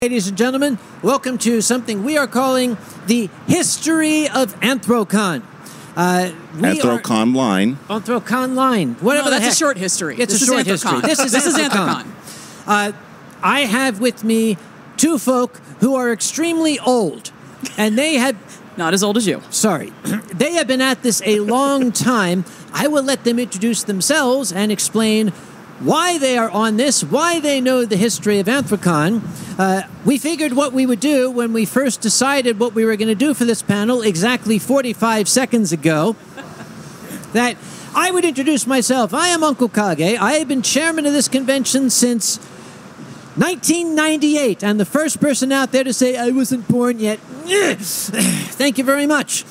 Ladies and gentlemen, welcome to something we are calling the History of Anthrocon. Anthrocon Line. Anthrocon Line. Whatever that's the heck. a short history. It's a short history. This is Anthrocon. I have with me two folk who are extremely old, and they have... Not as old as you. Sorry. They have been at this a long time. I will let them introduce themselves and explain why they are on this, why they know the history of Anthrocon. We figured what we would do when we first decided what we were going to do for this panel exactly 45 seconds ago, that I would introduce myself. I am Uncle Kage. I have been chairman of this convention since 1998, and the first person out there to say I wasn't born yet, thank you very much.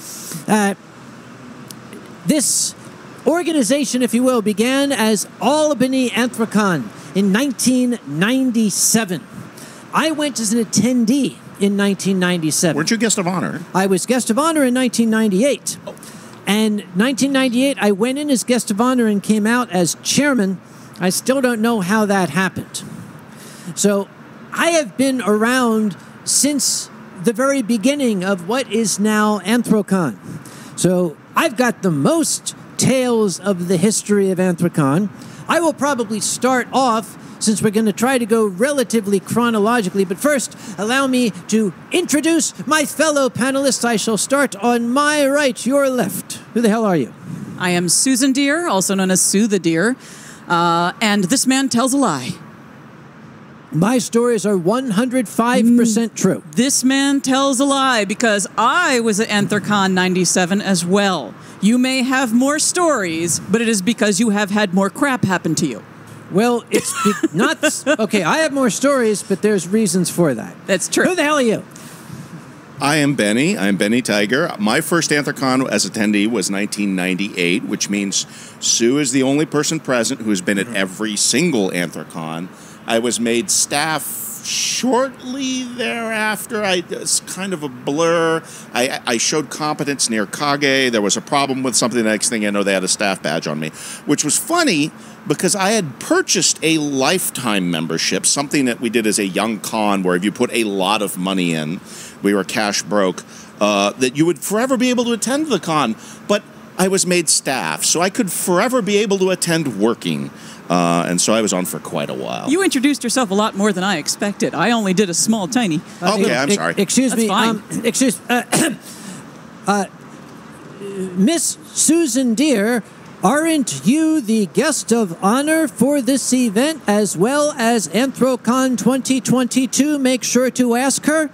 This organization, if you will, began as Albany Anthrocon in 1997. I went as an attendee in 1997. Weren't you guest of honor? I was guest of honor in 1998. Oh. And 1998, I went in as guest of honor and came out as chairman. I still don't know how that happened. So I have been around since the very beginning of what is now Anthrocon. So I've got the most tales of the history of Anthrocon. I will probably start off, since we're going to try to go relatively chronologically, but first, allow me to introduce my fellow panelists. I shall start on my right, your left. Who the hell are you? I am Susan Deer, also known as Sue the Deer, and this man tells a lie. My stories are 105% true. This man tells a lie because I was at Anthrocon 97 as well. You may have more stories, but it is because you have had more crap happen to you. Well, it's not... Okay, I have more stories, but there's reasons for that. That's true. Who the hell are you? I am Benny. I'm Benny Tiger. My first Anthrocon as attendee was 1998, which means Sue is the only person present who has been at every single Anthrocon. I was made staff shortly thereafter. It's kind of a blur. I showed competence near Kage. There was a problem with something. The next thing I know, they had a staff badge on me, which was funny because I had purchased a lifetime membership, something that we did as a young con where if you put a lot of money in, we were cash broke, that you would forever be able to attend the con. But I was made staff, so I could forever be able to attend working. And so I was on for quite a while. You introduced yourself a lot more than I expected. I only did a small, tiny. Okay, I'm sorry. Excuse That's me. fine. Miss Susan Deer, aren't you the guest of honor for this event as well as Anthrocon 2022? Make sure to ask her.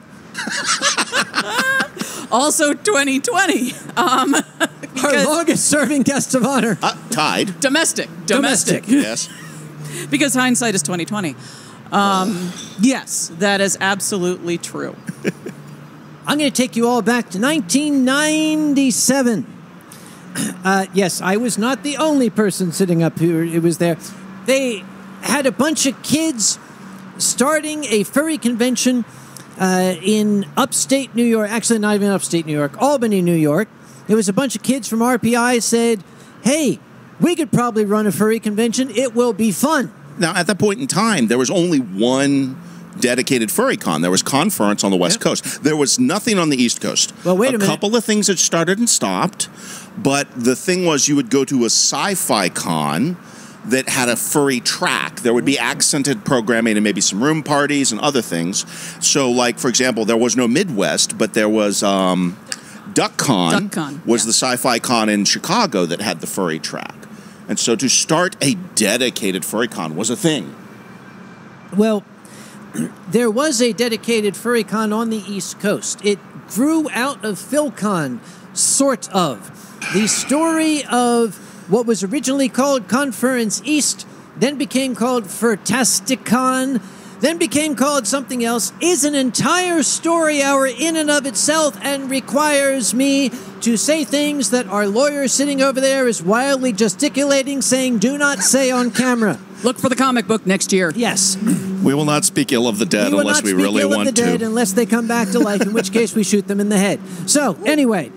Also 2020. Our longest-serving guest of honor. Tied. Domestic. Yes. Because hindsight is 2020. Yes, that is absolutely true. I'm going to take you all back to 1997. Yes, I was not the only person sitting up here. It was there. They had a bunch of kids starting a furry convention in upstate New York. Actually, not even upstate New York. Albany, New York. It was a bunch of kids from RPI said, hey, we could probably run a furry convention. It will be fun. Now, at that point in time, there was only one dedicated furry con. There was Conference on the West Coast. There was nothing on the East Coast. Well, wait a minute. A couple of things that started and stopped, but the thing was you would go to a sci-fi con that had a furry track. There would be accented programming and maybe some room parties and other things. So, like, for example, there was no Midwest, but there was... DuckCon was the sci-fi con in Chicago that had the furry track. And so to start a dedicated furry con was a thing. Well, there was a dedicated furry con on the East Coast. It grew out of PhilCon, sort of. The story of what was originally called Conference East, then became called Furtasticon, then became called something else, is an entire story hour in and of itself and requires me to say things that our lawyer sitting over there is wildly gesticulating, saying, do not say on camera. Look for the comic book next year. Yes. We will not speak ill of the dead unless we really want to. We will not speak ill of the dead unless they come back to life, in which case we shoot them in the head. So, anyway,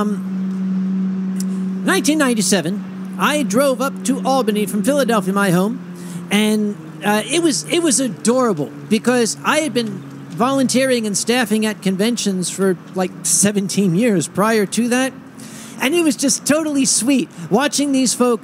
1997, I drove up to Albany from Philadelphia, my home, and it was adorable because I had been volunteering and staffing at conventions for like 17 years prior to that. And it was just totally sweet watching these folk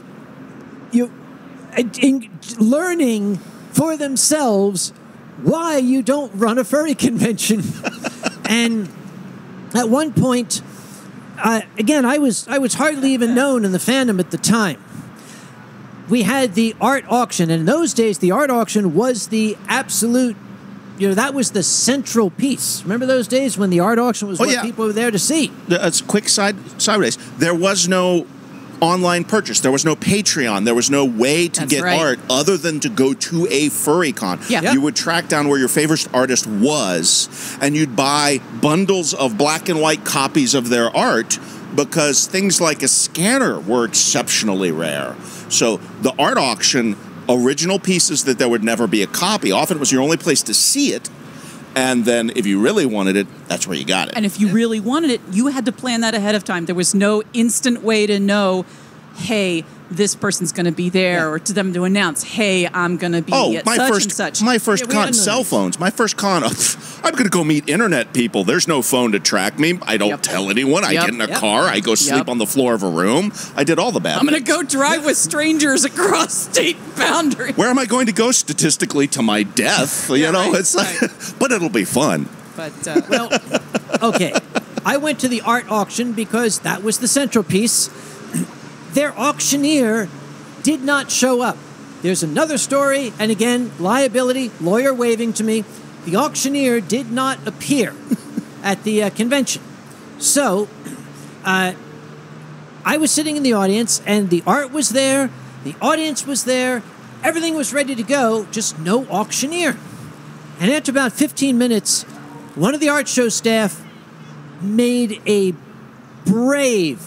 learning for themselves why you don't run a furry convention. And at one point, again, I was hardly even known in the fandom at the time. We had the art auction, and in those days, the art auction was the absolute, that was the central piece. Remember those days when the art auction was what people were there to see? It's a quick sideways. There was no online purchase. There was no Patreon. There was no way to get art other than to go to a furry con. Yeah. You would track down where your favorite artist was, and you'd buy bundles of black and white copies of their art because things like a scanner were exceptionally rare. So the art auction, original pieces that there would never be a copy, often was your only place to see it. And then if you really wanted it, that's where you got it. And if you really wanted it, you had to plan that ahead of time. There was no instant way to know, hey, this person's going to be there, or to them to announce, hey, I'm going to be at such and such. My first con, cell phones. My first con, I'm going to go meet internet people. There's no phone to track me. I don't tell anyone. I get in a car. I go sleep on the floor of a room. I did all the bad I'm going to go drive with strangers across state boundaries. Where am I going to go statistically to my death? It's like, but it'll be fun. But, okay. I went to the art auction because that was the central piece. Their auctioneer did not show up. There's another story, and again, liability, lawyer waving to me. The auctioneer did not appear at the convention. So, I was sitting in the audience, and the art was there, the audience was there, everything was ready to go, just no auctioneer. And after about 15 minutes, one of the art show staff made a brave,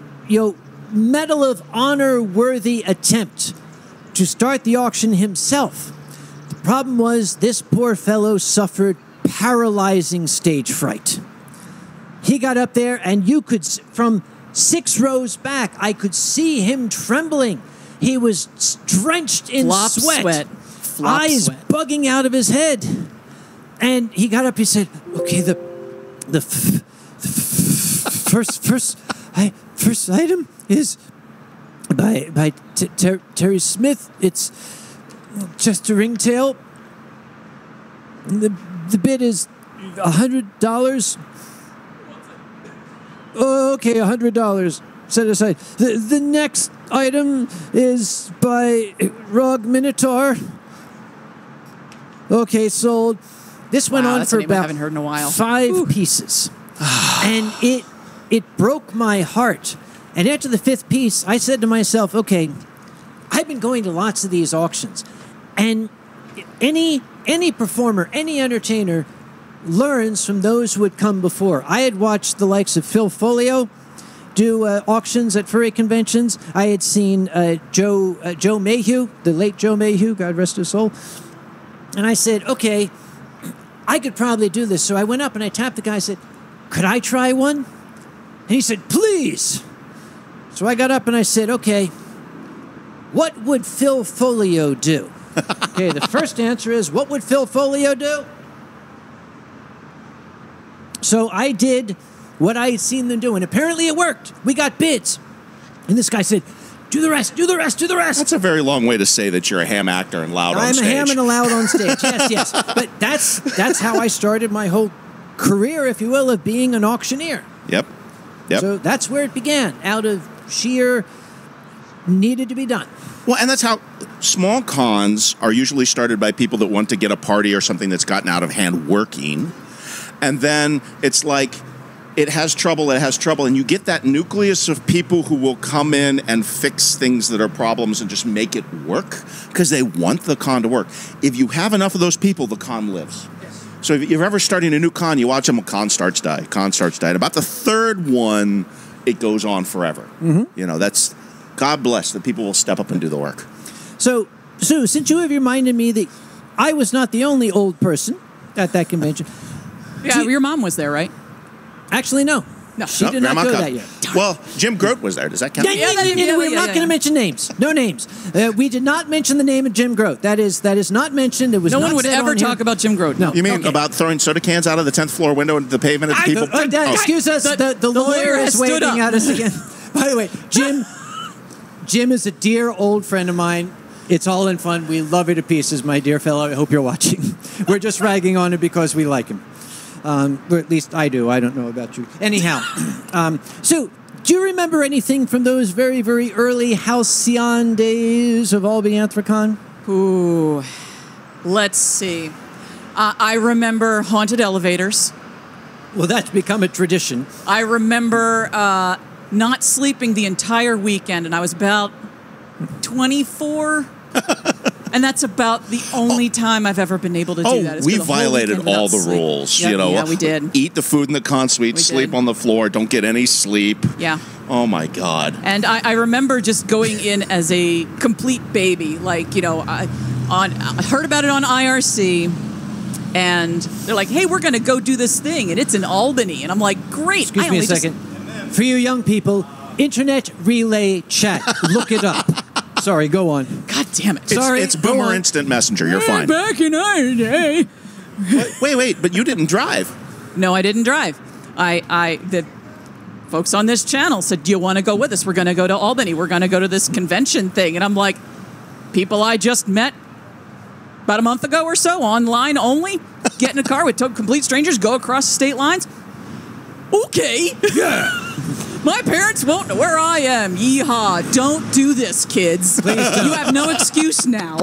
Medal of Honor worthy attempt to start the auction himself. The problem was this poor fellow suffered paralyzing stage fright. He got up there, and you could, from 6 rows back, I could see him trembling. He was drenched in sweat. Eyes bugging out of his head. And he got up, he said, okay, the first item is by Terry Smith. It's just a ringtail. The bid is $100. Okay, $100 set aside. The next item is by Rog Minotaur. Okay, sold. This went on for about I haven't heard in a while. 5 pieces. And it broke my heart. And after the 5th piece, I said to myself, okay, I've been going to lots of these auctions. And any performer, any entertainer learns from those who had come before. I had watched the likes of Phil Folio do auctions at furry conventions. I had seen Joe Mayhew, the late Joe Mayhew, God rest his soul. And I said, okay, I could probably do this. So I went up and I tapped the guy and said, could I try one? And he said, please. So I got up and I said, okay, what would Phil Folio do? Okay, the first answer is, what would Phil Folio do? So I did what I had seen them do, and apparently it worked. We got bids. And this guy said, do the rest, do the rest, do the rest. That's a very long way to say that you're a ham actor and loud on stage. I'm a ham and a loud on stage, yes. But that's how I started my whole career, if you will, of being an auctioneer. Yep. So that's where it began, out of sheer needed to be done. Well, and that's how small cons are usually started by people that want to get a party or something that's gotten out of hand working. And then it's like, it has trouble, and you get that nucleus of people who will come in and fix things that are problems and just make it work because they want the con to work. If you have enough of those people, the con lives. Yes. So if you're ever starting a new con, you watch them, con starts, die. About the 3rd one, it goes on forever. Mm-hmm. That's, God bless, that people will step up and do the work. So, Sue, since you have reminded me that I was not the only old person at that convention. Yeah, your mom was there, right? Actually, no. She did not go that year. Well, Jim Grote was there. Does that count? We're not going to mention names. No names. We did not mention the name of Jim Grote. That is not mentioned. It was no not one would said ever on talk here. about Jim Grote. No. You mean about throwing soda cans out of the 10th floor window into the pavement at the people? Excuse us. The lawyer is has stood waving up. at us again. By the way, Jim is a dear old friend of mine. It's all in fun. We love you to pieces, my dear fellow. I hope you're watching. We're just ragging on him because we like him. Or at least I do. I don't know about you. Anyhow, so do you remember anything from those very, very early halcyon days of Albany Anthrocon? Ooh, let's see. I remember haunted elevators. Well, that's become a tradition. I remember not sleeping the entire weekend, and I was about 24. And that's about the only time I've ever been able to do that. We violated all the rules. Yep. Yeah, we did. Eat the food in the con suite, sleep on the floor, don't get any sleep. Yeah. Oh, my God. And I remember just going in as a complete baby. Like, I heard about it on IRC, and they're like, hey, we're going to go do this thing, and it's in Albany. And I'm like, great. Excuse me a second. For you young people, Internet Relay Chat. Look it up. Sorry, go on. God damn it. It's Boomer Instant Messenger. You're fine. Back in our day. Wait, but you didn't drive. No, I didn't drive. The folks on this channel said, do you want to go with us? We're going to go to Albany. We're going to go to this convention thing. And I'm like, people I just met about a month ago or so, online only, get in a car with complete strangers, go across the state lines. Okay. Yeah. My parents won't know where I am. Yeehaw. Don't do this, kids. Please don't. You have no excuse now.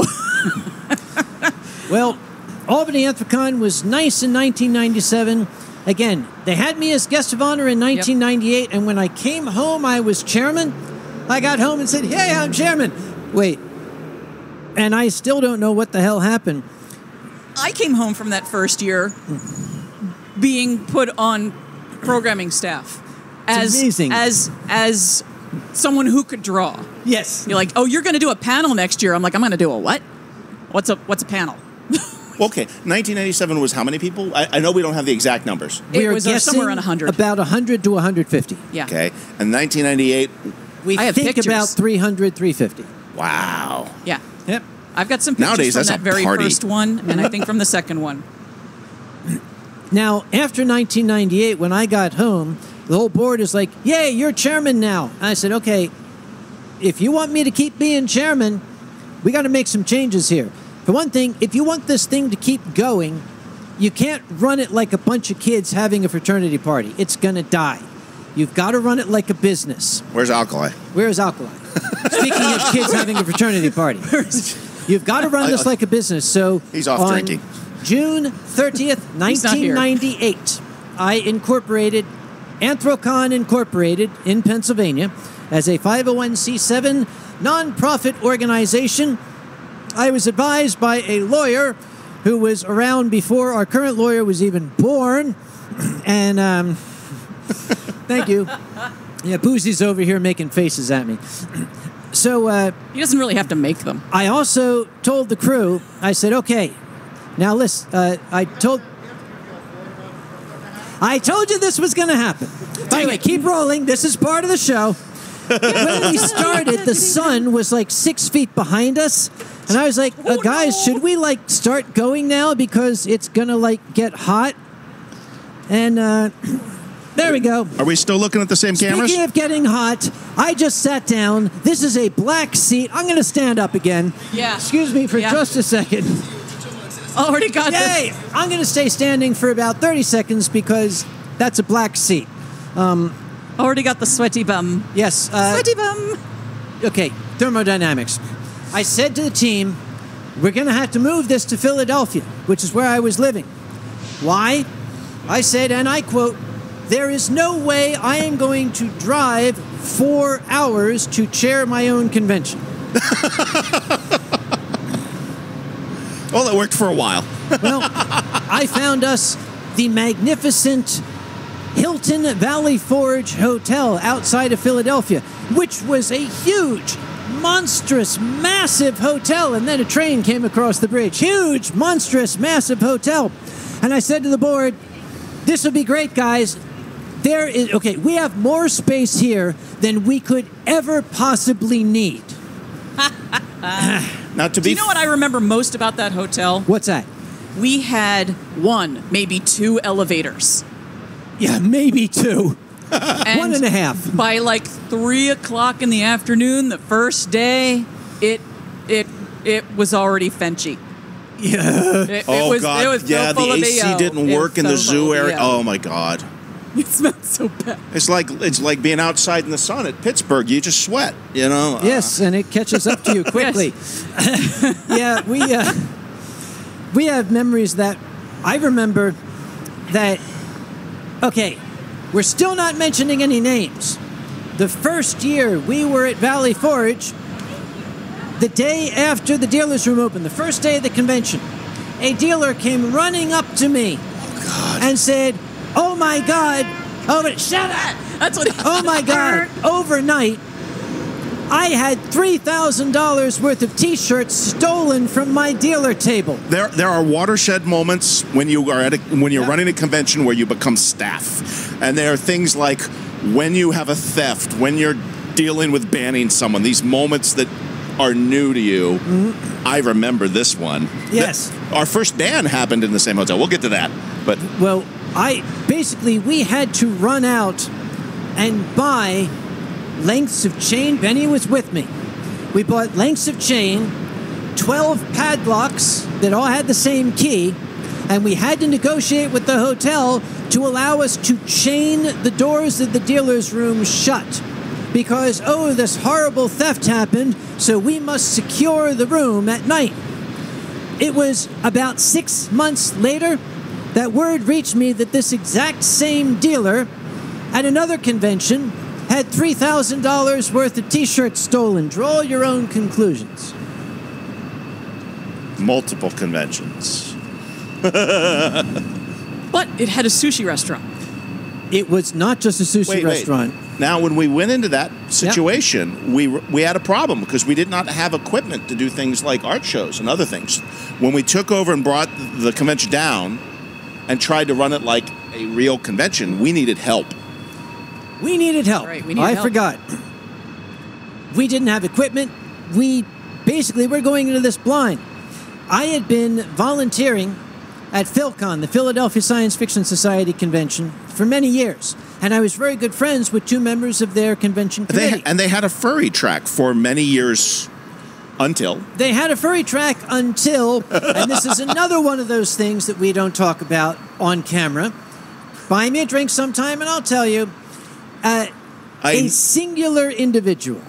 Well, Albany Anthrocon was nice in 1997. Again, they had me as guest of honor in 1998, and when I came home, I was chairman. I got home and said, hey, I'm chairman. Wait. And I still don't know what the hell happened. I came home from that first year being put on programming staff. Amazing. As someone who could draw. Yes. You're like, oh, you're going to do a panel next year. I'm like, I'm going to do a what? What's a panel? Okay, 1997 was how many people? I know we don't have the exact numbers. We are was guessing somewhere around 100. About 100 to 150. Yeah. Okay, and 1998. We I have think pictures. about 300, 350. Wow. Yeah. Yep. I've got some pictures Nowadays, from that's that a very party. first one, and I think from the second one. Now, after 1998, when I got home, the whole board is like, yay, you're chairman now. And I said, okay, if you want me to keep being chairman, we got to make some changes here. For one thing, if you want this thing to keep going, you can't run it like a bunch of kids having a fraternity party. It's going to die. You've got to run it like a business. Where's Alkali? Where is Alkali? Speaking of kids having a fraternity party. You've got to run this like a business. So he's off on drinking. June 30th, 1998, I incorporated Anthrocon Incorporated in Pennsylvania as a 501c7 nonprofit organization. I was advised by a lawyer who was around before our current lawyer was even born. And thank you. Yeah, Boosie's over here making faces at me. So He doesn't really have to make them. I also told the crew, I said, okay, now listen, I told you this was going to happen. By the way, keep rolling. This is part of the show. When we started, the sun was like 6 feet behind us. And I was like, guys, should we like start going now? Because it's going to like get hot. And there we go. Are we still looking at the same cameras? Speaking of getting hot, I just sat down. This is a black seat. I'm going to stand up again. Yeah. Excuse me for just a second. Already got Yay! I'm going to stay standing for about 30 seconds because that's a black seat. Already got the sweaty bum. Yes. Sweaty bum. Okay, thermodynamics. I said to the team, we're going to have to move this to Philadelphia, which is where I was living. Why? I said, and I quote, there is no way I am going to drive 4 hours to chair my own convention. Well, it worked for a while. Well, I found us the magnificent Hilton Valley Forge Hotel outside of Philadelphia, which was a huge, monstrous, massive hotel. And then a train came across the bridge. Huge, monstrous, massive hotel. And I said to the board, this will be great, guys. There is okay. We have more space here than we could ever possibly need. Now, to Do you know what I remember most about that hotel? What's that? We had one, maybe two elevators. Yeah, maybe two. And 1.5. By like 3:00 in the afternoon, the first day, it was already fenchy. Yeah. It Oh was, God! It was Yeah, so the full of AC BO. didn't It work was in the so full zoo of area. BO. Oh my God! It smelled so bad. It's like being outside in the sun at Pittsburgh. You just sweat, you know. Yes, and it catches up to you quickly. Yeah, we have memories that I remember that. Okay, we're still not mentioning any names. The first year we were at Valley Forge, the day after the dealer's room opened, the first day of the convention, a dealer came running up to me and said, "Oh my God, shut up! That's what. Oh my God, overnight, I had $3,000 worth of T-shirts stolen from my dealer table." There are watershed moments when you're running a convention where you become staff, and there are things like when you have a theft, when you're dealing with banning someone. These moments that are new to you. Mm-hmm. I remember this one. Yes, our first ban happened in the same hotel. We'll get to that, but well, we had to run out and buy lengths of chain. Benny was with me. We bought lengths of chain, 12 padlocks that all had the same key, and we had to negotiate with the hotel to allow us to chain the doors of the dealer's room shut. Because, this horrible theft happened, so we must secure the room at night. It was about 6 months later that word reached me that this exact same dealer at another convention had $3,000 worth of T-shirts stolen. Draw your own conclusions. multiple conventions. But it had a sushi restaurant. It was not just a sushi restaurant. Now, when we went into that situation, we had a problem because we did not have equipment to do things like art shows and other things. When we took over and brought the convention down and tried to run it like a real convention, we needed help. We needed help. Right, we needed help. I forgot. We didn't have equipment. We're going into this blind. I had been volunteering at PhilCon, the Philadelphia Science Fiction Society convention, for many years. And I was very good friends with two members of their convention committee. They had a furry track for many years until. They had a furry track until, and this is another one of those things that we don't talk about on camera. Buy me a drink sometime and I'll tell you. A singular individual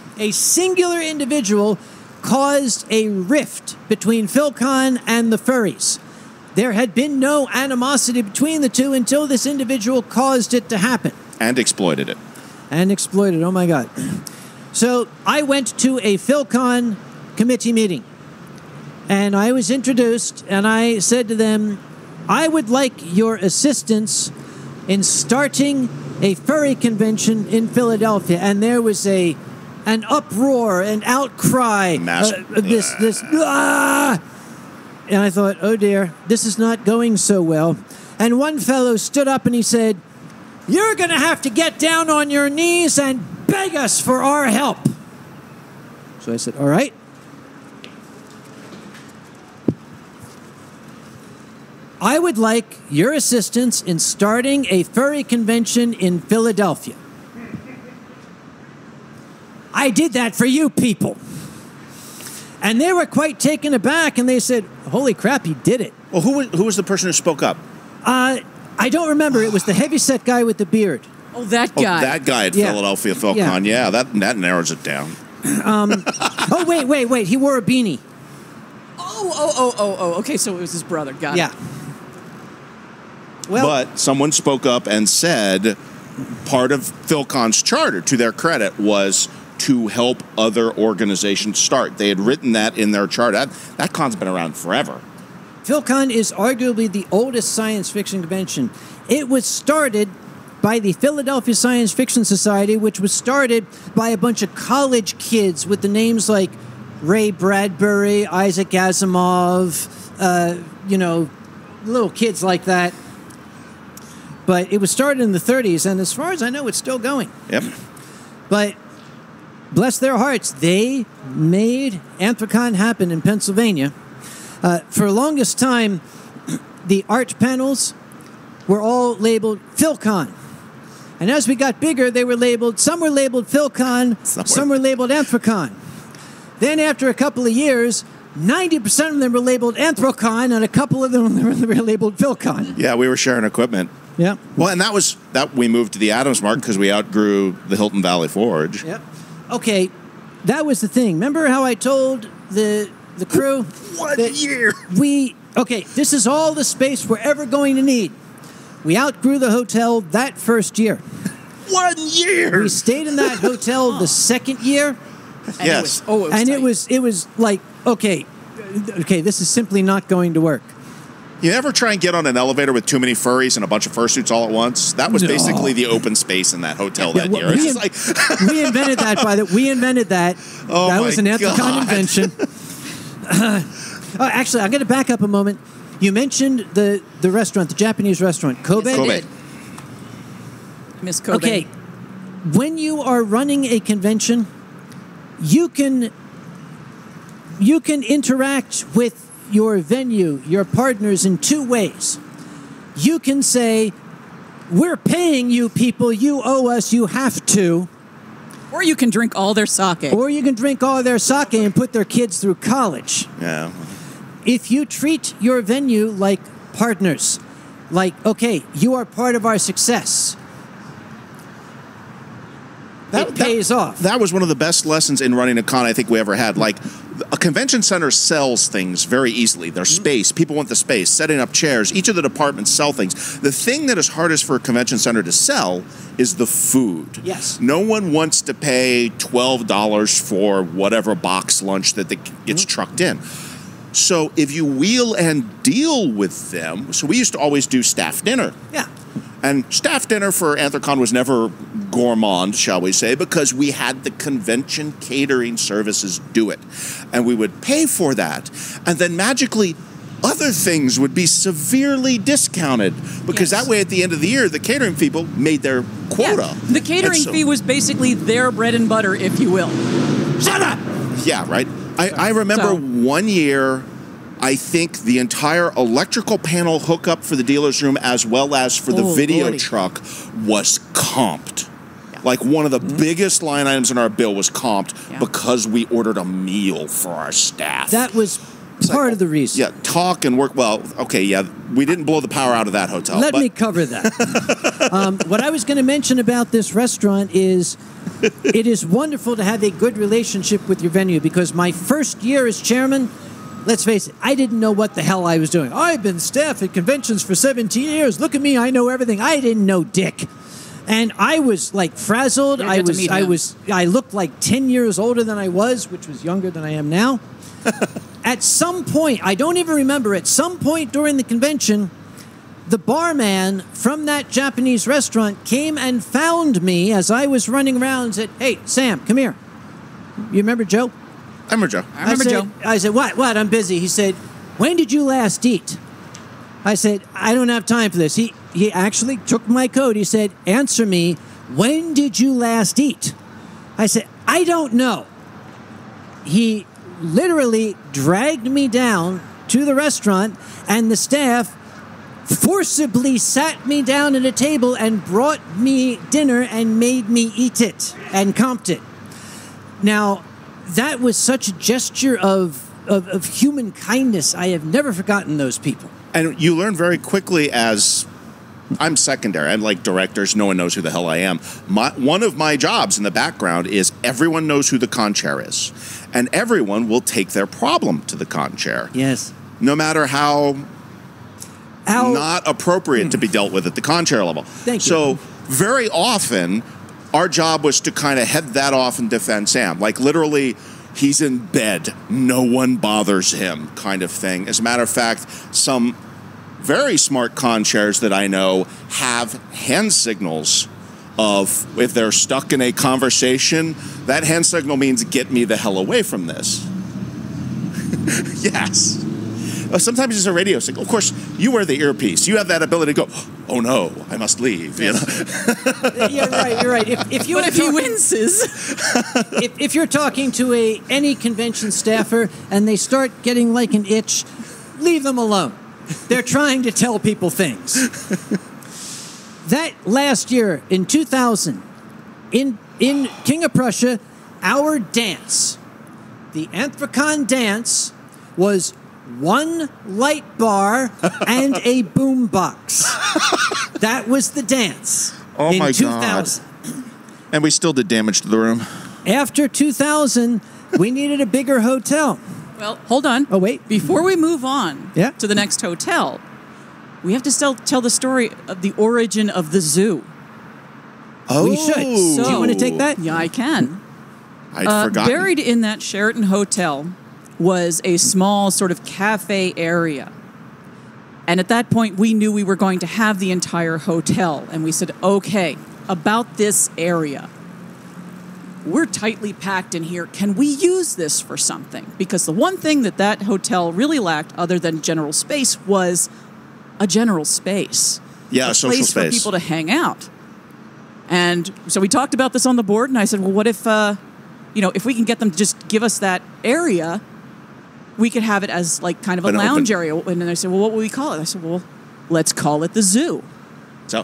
caused a rift between PhilCon and the furries. There had been no animosity between the two until this individual caused it to happen. And exploited it. Oh my God. So I went to a PhilCon committee meeting. And I was introduced, and I said to them, I would like your assistance in starting a furry convention in Philadelphia. And there was an uproar, an outcry. And I thought, oh dear, this is not going so well. And one fellow stood up and he said, you're going to have to get down on your knees and beg us for our help. So I said, all right. I would like your assistance in starting a furry convention in Philadelphia. I did that for you people. And they were quite taken aback, and they said, holy crap, he did it. Well, who was the person who spoke up? I don't remember. It was the heavyset guy with the beard. Oh, that guy. Oh, that guy at Philadelphia PhilCon. Yeah, that narrows it down. Oh, wait. He wore a beanie. Oh. Okay, so it was his brother. Got it. Yeah. Well, but someone spoke up and said part of PhilCon's charter, to their credit, was to help other organizations start. They had written that in their charter. That con's been around forever. PhilCon is arguably the oldest science fiction convention. It was started by the Philadelphia Science Fiction Society, which was started by a bunch of college kids with the names like Ray Bradbury, Isaac Asimov, little kids like that. But it was started in the 30s, and as far as I know, it's still going. Yep. But bless their hearts, they made Anthrocon happen in Pennsylvania. For the longest time, the art panels were all labeled PhilCon. And as we got bigger, some were labeled PhilCon, some were labeled Anthrocon. Then after a couple of years, 90% of them were labeled Anthrocon, and a couple of them were labeled PhilCon. Yeah, we were sharing equipment. Yeah. Well, and that we moved to the Adams Mark because we outgrew the Hilton Valley Forge. Yep. Okay, that was the thing. Remember how I told the crew? 1 year. This is all the space we're ever going to need. We outgrew the hotel that first year. 1 year. We stayed in that hotel the second year. And Yes. It was like, okay, this is simply not going to work. You ever try and get on an elevator with too many furries and a bunch of fursuits all at once? That was basically the open space in that hotel that year. We invented that, We invented that. Oh, that was an my Anthrocon God. invention. Actually, I'm going to back up a moment. You mentioned the restaurant, the Japanese restaurant, Kobe. Kobe. Miss Kobe. Okay, when you are running a convention, you can interact with your venue, your partners in two ways. You can say, we're paying you people, you owe us, you have to. Or you can drink all their sake. Or you can drink all their sake and put their kids through college. Yeah. If you treat your venue like partners, like, okay, you are part of our success, it pays off. That was one of the best lessons in running a con I think we ever had. Like, a convention center sells things very easily. There's space. People want the space. Setting up chairs. Each of the departments sell things. The thing that is hardest for a convention center to sell is the food. Yes. No one wants to pay $12 for whatever box lunch that gets trucked in. So if you wheel and deal with them, so we used to always do staff dinner. Yeah. And staff dinner for Anthrocon was never gourmand, shall we say, because we had the convention catering services do it. And we would pay for that. And then magically, other things would be severely discounted because that way at the end of the year, the catering people made their quota. Yeah. The catering fee was basically their bread and butter, if you will. Shut up! Yeah, right. I remember 1 year, I think the entire electrical panel hookup for the dealer's room as well as for the video Lordy. truck was comped. Like one of the biggest line items in our bill was comped because we ordered a meal for our staff. That was part of the reason. Yeah, talk and work. Well, okay, yeah, we didn't blow the power out of that hotel. Let me cover that. What I was going to mention about this restaurant is it is wonderful to have a good relationship with your venue because my first year as chairman, let's face it, I didn't know what the hell I was doing. I've been staff at conventions for 17 years. Look at me, I know everything. I didn't know dick. And I was like frazzled. I looked like 10 years older than I was, which was younger than I am now. At some point, I don't even remember, at some point during the convention, the barman from that Japanese restaurant came and found me as I was running around and said, "Hey, Sam, come here." You remember Joe? I remember Joe. I remember Joe. I said, what? I'm busy. He said, "When did you last eat?" I said, "I don't have time for this." He actually took my coat. He said, "Answer me, when did you last eat?" I said, "I don't know." He literally dragged me down to the restaurant, and the staff forcibly sat me down at a table and brought me dinner and made me eat it and comped it. Now, that was such a gesture of human kindness. I have never forgotten those people. And you learn very quickly as I'm secondary. I'm like directors. No one knows who the hell I am. One of my jobs in the background is everyone knows who the con chair is. And everyone will take their problem to the con chair. Yes. No matter how not appropriate to be dealt with at the con chair level. Thank you. So very often, our job was to kind of head that off and defend Sam. Like literally, he's in bed. No one bothers him kind of thing. As a matter of fact, some very smart con chairs that I know have hand signals of if they're stuck in a conversation, that hand signal means get me the hell away from this. Yes. Sometimes it's a radio signal. Of course, you wear the earpiece. You have that ability to go, oh no, I must leave. You know? You're right. You're right. If you But were if he talking- winces, if you're talking to any convention staffer and they start getting like an itch, leave them alone. They're trying to tell people things. That last year in 2000, in King of Prussia, our dance, the Anthrocon dance, was one light bar and a boom box. That was the dance. Oh in my 2000. God. And we still did damage to the room. After 2000, we needed a bigger hotel. well, hold on. Oh, wait. Before we move on Yeah. to the next hotel, we have to still tell the story of the origin of the zoo. Oh, We should. Do you want to take that? Yeah, I can. I'd forgotten. Buried in that Sheraton Hotel was a small sort of cafe area. And at that point, we knew we were going to have the entire hotel. And we said, okay, about this area, we're tightly packed in here. Can we use this for something? Because the one thing that hotel really lacked, other than general space, was a general space. Yeah, a social place for space. people to hang out. And so we talked about this on the board, and I said, well, what if, if we can get them to just give us that area, we could have it as like kind of a An lounge open- area. And then they said, well, what will we call it? I said, well, let's call it the zoo. So,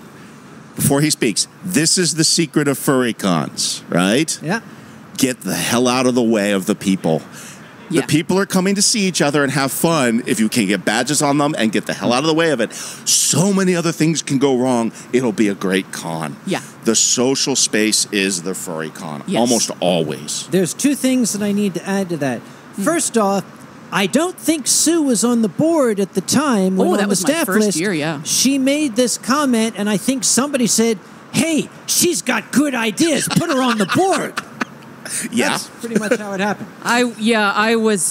before he speaks, this is the secret of furry cons, right? Yeah. Get the hell out of the way of the people. Yeah. The people are coming to see each other and have fun. If you can get badges on them and get the hell out of the way of it, so many other things can go wrong. It'll be a great con. Yeah. The social space is the furry con, Yes. almost always. There's two things that I need to add to that. First off, I don't think Sue was on the board at the time. When Oh, on that the was my staff first list, year, yeah. She made this comment, and I think somebody said, hey, she's got good ideas. Put her on the board. Yeah. That's pretty much how it happened. I was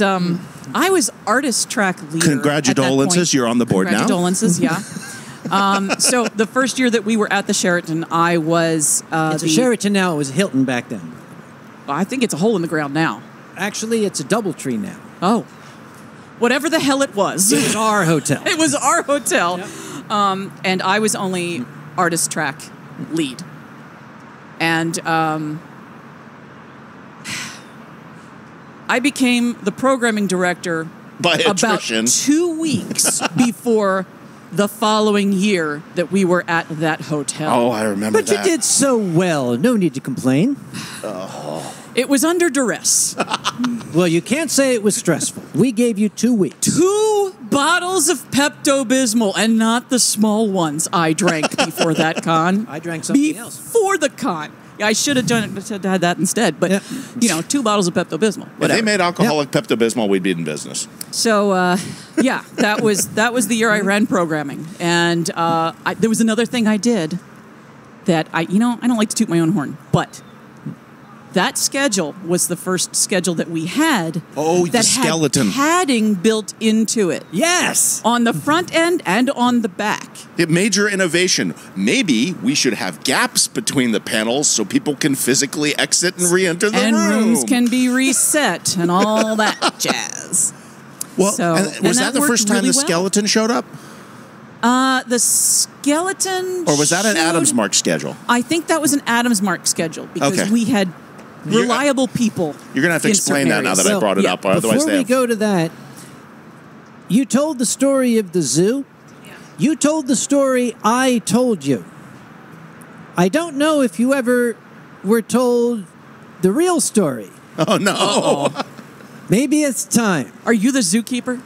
artist track leader. Congratulations, you're on the board now. Congratulations, yeah. So the first year that we were at the Sheraton, I was It's a Sheraton now. It was Hilton back then. I think it's a hole in the ground now. Actually, it's a DoubleTree now. Oh, whatever the hell it was. It was our hotel. It was our hotel. Yep. And I was only artist track lead. And I became the programming director By about attrition. 2 weeks before the following year that we were at that hotel. Oh, I remember But you that. did so well. No need to complain. It was under duress. Well, you can't say it was stressful. We gave you 2 weeks. 2 bottles of Pepto-Bismol, and not the small ones I drank before that con. I drank something else. Before the con. Yeah, I should have had that instead. But, Yeah. 2 bottles of Pepto-Bismol. If Whatever. they made alcoholic Pepto-Bismol, we'd be in business. So, yeah, that was the year I ran programming. And there was another thing I did that I don't like to toot my own horn, but that schedule was the first schedule that we had. Oh, the that skeleton. had padding built into it. Yes. On the front end and on the back. Major innovation. Maybe we should have gaps between the panels so people can physically exit and re-enter the And room. rooms can be reset and all that jazz. Well, So- and and was that that the worked first time really the well. skeleton showed up? The skeleton. Or was that an showed- Adams Mark schedule? I think that was an Adams Mark schedule because Okay. we had reliable people. You're going to have to in explain certain that now areas. that I brought it Yeah. up. Otherwise, Before they we have... go to that, you told the story of the zoo. You told the story I told you. I don't know if you ever were told the real story. Oh, no. Maybe it's time. Are you the zookeeper?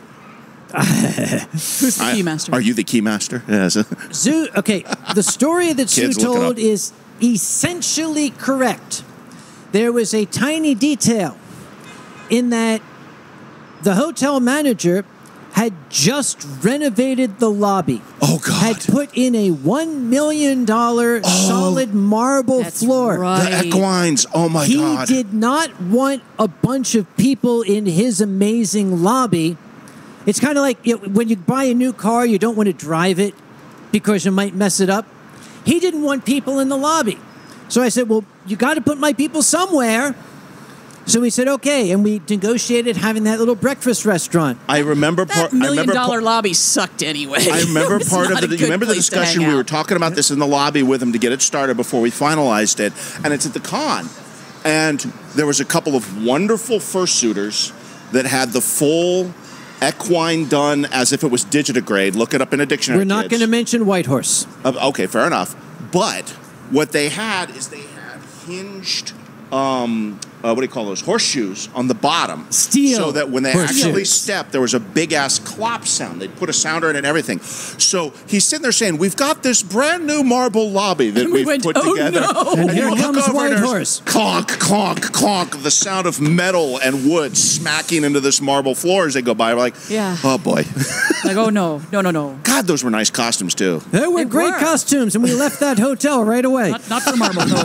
Who's the key master? Are you the key master? Yes. Zoo. Okay, the story that Sue Kids, look it told up. is essentially correct. There was a tiny detail in that the hotel manager had just renovated the lobby. Oh, God. Had put in a $1 million solid marble That's floor. right. The equines. Oh, my He God. did not want a bunch of people in his amazing lobby. It's kind of like when you buy a new car, you don't want to drive it because you might mess it up. He didn't want people in the lobby. So I said, well, you got to put my people somewhere. So we said, okay, and we negotiated having that little breakfast restaurant. I remember That $1 million lobby sucked anyway. I remember It's part of not a it. You good remember the place to discussion? hang We were out. talking about this in the lobby with him to get it started before we finalized it. And it's at the con. And there was a couple of wonderful fursuiters that had the full equine done as if it was digitigrade. Look it up in a dictionary. We're not kids. going to mention Whitehorse. Okay, fair enough. But what they had is they had hinged, what do you call those? Horseshoes on the bottom. Steel So that when they horseshoes. actually stepped, there was a big-ass clop sound. They'd put a sounder in it and everything. So he's sitting there saying, we've got this brand new marble lobby that And we we've went, put "Oh, together. no." And here you look comes over and there's Whitehorse. Clonk, clonk, clonk. The sound of metal and wood smacking into this marble floor as they go by. We're like, Yeah. oh, boy. Like, oh, no. God, those were nice costumes, too. They were They great were. costumes, and we left that hotel right away Not for marble, no.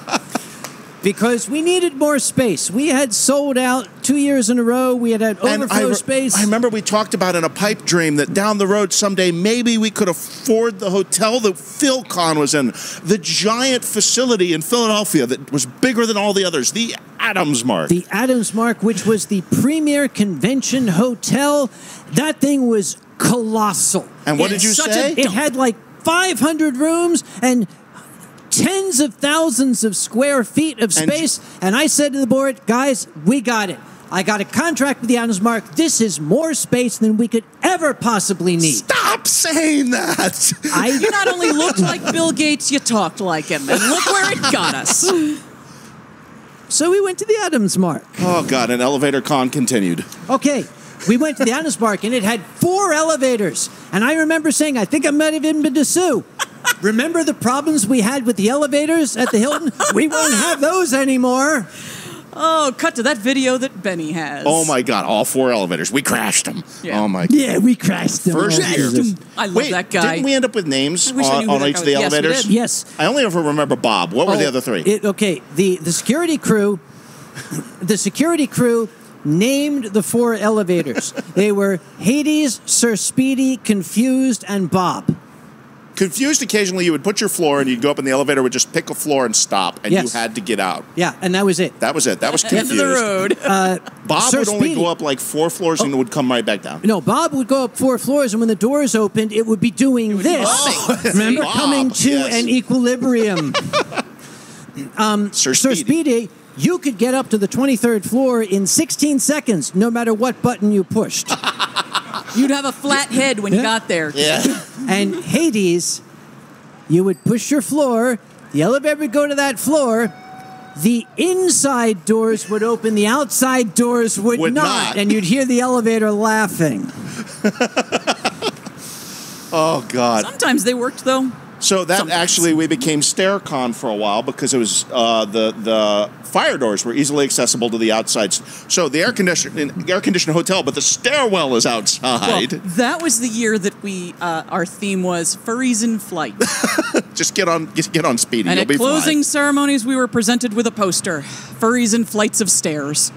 because we needed more space. We had sold out 2 years in a row. We had overflow space. I remember we talked about in a pipe dream that down the road someday maybe we could afford the hotel that PhilCon was in, the giant facility in Philadelphia that was bigger than all the others, the Adams Mark. The Adams Mark, which was the premier convention hotel, that thing was colossal. And what It's did you such say? It had like 500 rooms and tens of thousands of square feet of And- space. And I said to the board, guys, we got it. I got a contract with the Adams Mark. This is more space than we could ever possibly need. Stop saying that. You not only looked like Bill Gates, you talked like him. And look where it got us. So we went to the Adams Mark. Oh, God, an elevator con continued. Okay, we went to the Adams Mark, and it had 4 elevators. And I remember saying, I think I might have even been to Sue. Remember the problems we had with the elevators at the Hilton? We won't have those anymore. Oh, cut to that video that Benny has. Oh, my God, all 4 elevators. We crashed them. Yeah. Oh, my God. Yeah, we crashed them. First all. year. I love Wait, that guy. didn't we end up with names I wish I knew who on that each guy of the was. Yes, we elevators? did. Yes. I only ever remember Bob. What were the other 3? Okay, the security crew, named the 4 elevators. They were Hades, Sir Speedy, Confused, and Bob. Confused, occasionally you would put your floor and you'd go up and the elevator would just pick a floor and stop, and Yes. you had to get out. Yeah, and that was it. That was it. That was End confused. of the road. Bob Sir would only Speedy. go up like 4 floors and would come right back down. No, Bob would go up 4 floors, and when the doors opened, it would be doing this. bobbing. Remember, Bob, coming to yes. an equilibrium. Sir Sir Speedy. Speedy, you could get up to the 23rd floor in 16 seconds, no matter what button you pushed. You'd have a flat head when you got there. Yeah. And Hades, you would push your floor, the elevator would go to that floor, the inside doors would open, the outside doors would not, and you'd hear the elevator laughing. Oh, God. Sometimes they worked, though. So that Sometimes. actually, we became StairCon for a while because it was the fire doors were easily accessible to the outside. So the air conditioned hotel, but the stairwell is Well, outside. that was the year that our theme was furries in flight. Just get on Speedy. And You'll at be closing fine. ceremonies, we were presented with a poster, Furries in Flights of Stairs.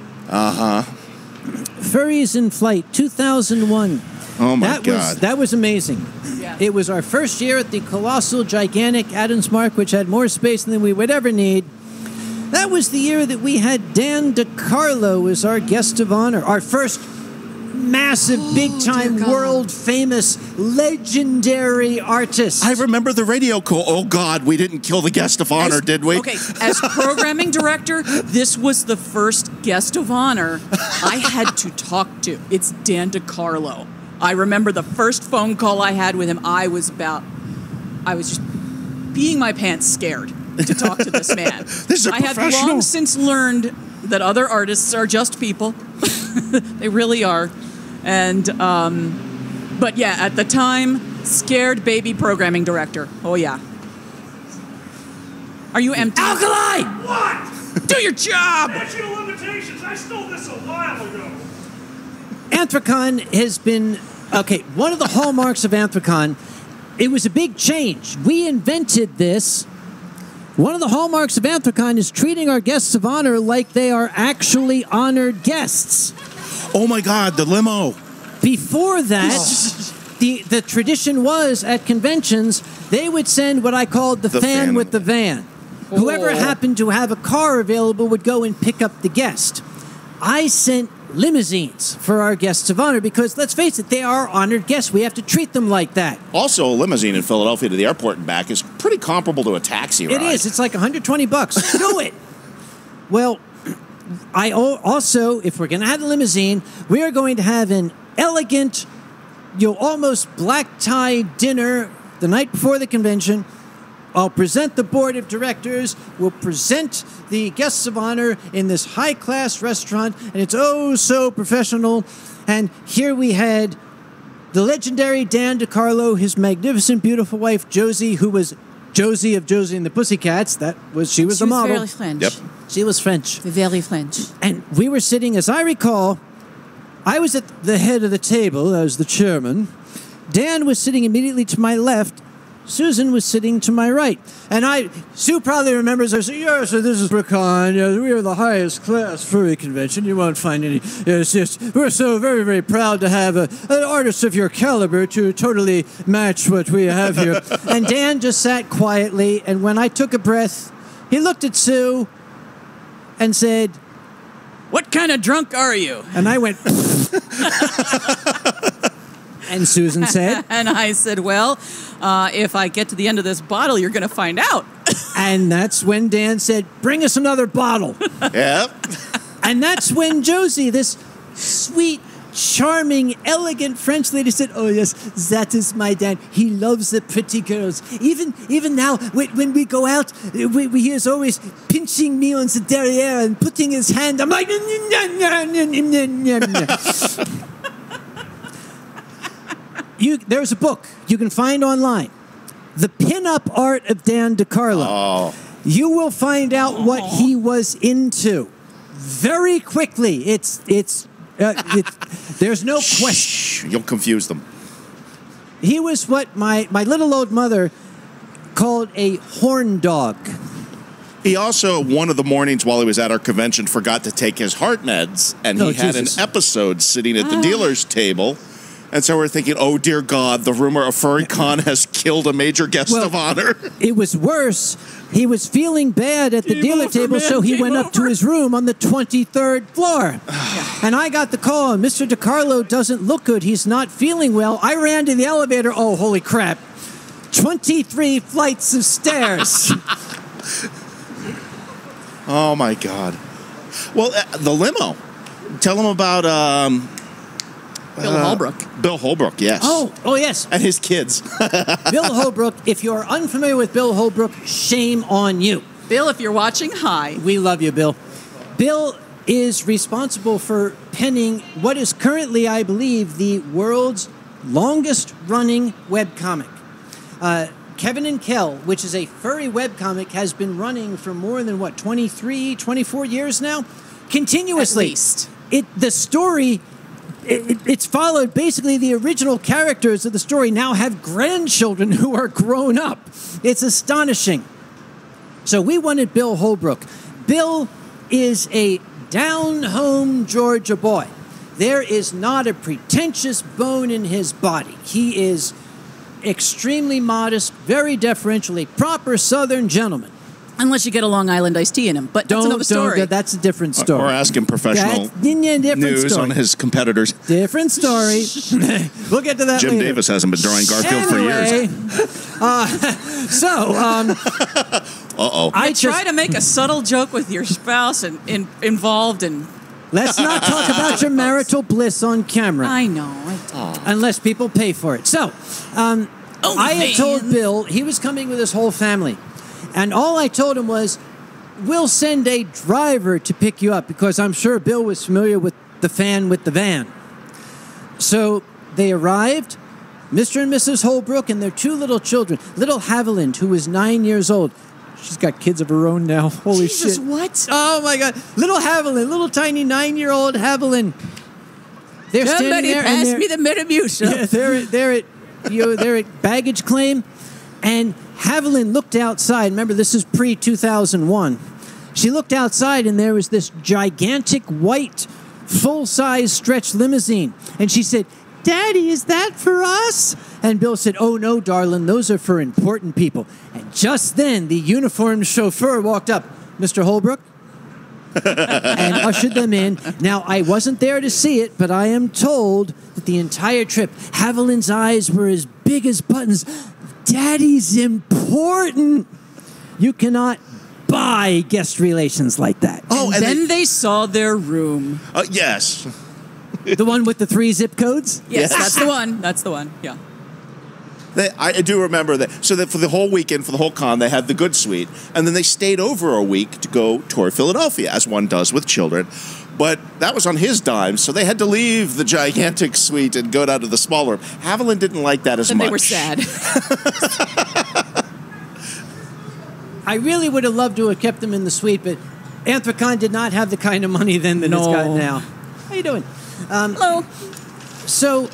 Furries in Flight, 2001. Oh my God. That was amazing. Yeah. It was our first year at the colossal, gigantic Adams Mark, which had more space than we would ever need. That was the year that we had Dan DeCarlo as our guest of honor, our first massive, big-time, dear God. world-famous, legendary artist. I remember the radio call. Oh, God, we didn't kill the guest of honor, did we? Okay, as programming director, this was the first guest of honor I had to talk to. It's Dan DeCarlo. I remember the first phone call I had with him. I was just peeing my pants scared to talk to this man. This is a I had professional. long since learned that other artists are just people. They really are. And, but yeah, at the time, scared baby programming director. Oh, yeah. Are you empty? Alkali! What? Do your job! Statute of limitations. I stole this a while ago. Anthrocon has been, one of the hallmarks of Anthrocon, it was a big change. We invented this. One of the hallmarks of Anthrocon is treating our guests of honor like they are actually honored guests. Oh, my God, the limo. Before that, the tradition was at conventions, they would send what I called the fan fan. with the van. Whoever happened to have a car available would go and pick up the guest. I sent limousines for our guests of honor because, let's face it, they are honored guests. We have to treat them like that. Also, a limousine in Philadelphia to the airport and back is pretty comparable to a taxi ride. It is. It's like $120. Do it. Well, I also, if we're going to have a limousine, we are going to have an elegant, almost black tie dinner the night before the convention. I'll present the board of directors. We'll present the guests of honor in this high-class restaurant, and it's oh so professional. And here we had the legendary Dan DeCarlo, his magnificent, beautiful wife Josie, who was Josie of Josie and the Pussycats. She was the model. Very French. Yep. She was French. Very French. And we were sitting, as I recall, I was at the head of the table. I was the chairman. Dan was sitting immediately to my left. Susan was sitting to my right. And Sue probably remembers, I said, yes, so this is BricCon. Yes, we are the highest class furry convention. You won't find any. Yes, we're so very, very proud to have an artist of your caliber to totally match what we have here. And Dan just sat quietly, and when I took a breath, he looked at Sue and said, What kind of drunk are you? and I went, and Susan said, And I said, well, if I get to the end of this bottle, you're going to find out. and that's when Dan said, bring us another bottle. Yep. And that's when Josie, this sweet, charming, elegant French lady said, oh yes, that is my Dan. He loves the pretty girls. Even now, when we go out, he is always pinching me on the derriere and putting his hand. I'm like, there's a book you can find online, The Pin-Up Art of Dan DeCarlo. Oh. You will find out what he was into very quickly. There's no question. Shh, you'll confuse them. He was what my little old mother called a horn dog. He also, one of the mornings while he was at our convention, forgot to take his heart meds, and he had Jesus. an episode sitting at the dealer's table. And so we're thinking, oh, dear God, the rumor of FurryCon has killed a major guest of honor. It was worse. He was feeling bad at the dealer table, so he went up to his room on the 23rd floor. And I got the call, Mr. DeCarlo doesn't look good. He's not feeling well. I ran to the elevator. Oh, holy crap. 23 flights of stairs. Oh, my God. Well, the limo. Tell him about... Bill Holbrook. Bill Holbrook, yes. Oh, yes. And his kids. Bill Holbrook. If you're unfamiliar with Bill Holbrook, shame on you. Bill, if you're watching, hi. We love you, Bill. Bill is responsible for penning what is currently, I believe, the world's longest-running webcomic. Kevin and Kel, which is a furry webcomic, has been running for more than, 23, 24 years now? Continuously. At least. The story... It's followed basically the original characters of the story now have grandchildren who are grown up. It's astonishing. So we wanted Bill Holbrook. Bill is a down-home Georgia boy. There is not a pretentious bone in his body. He is extremely modest, very deferential, a proper Southern gentleman. Unless you get a Long Island iced tea in him. But that's another story. That's a different story. Or ask him professional different news story. on his competitors. Different story. We'll get to that Jim later. Davis hasn't been drawing Garfield for years. Uh-oh. I try to make a subtle joke with your spouse and involved in... Let's not talk about your marital bliss on camera. I know. Unless people pay for it. So, I had told Bill he was coming with his whole family. And all I told him was, we'll send a driver to pick you up, because I'm sure Bill was familiar with the fan with the van. So they arrived, Mr. and Mrs. Holbrook and their two little children. Little Haviland, who is 9 years old. She's got kids of her own now. Holy Jesus, shit. what? Oh, my God. Little Haviland, little tiny 9-year-old Haviland. They're standing Somebody there. pass me the Metamucil. Yeah, they're at baggage claim. And Haviland looked outside. Remember, this is pre-2001. She looked outside, and there was this gigantic white, full-size stretch limousine. And she said, Daddy, is that for us? And Bill said, oh, no, darling, those are for important people. And just then, the uniformed chauffeur walked up. Mr. Holbrook? and ushered them in. Now, I wasn't there to see it, but I am told that the entire trip, Haviland's eyes were as big as buttons. Daddy's important. You cannot buy guest relations like that. Oh, And then they saw their room. yes. The one with the 3 zip codes? Yes, Yes. that's the one. That's the one. Yeah. I do remember that. So that for the whole weekend, for the whole con, they had the good suite, and then they stayed over a week to go tour Philadelphia, as one does with children. But that was on his dime, so they had to leave the gigantic suite and go down to the smaller room. Haviland didn't like that as And much. they were sad. I really would have loved to have kept them in the suite, but Anthrocon did not have the kind of money then that it's No. got now. How you doing? Hello. So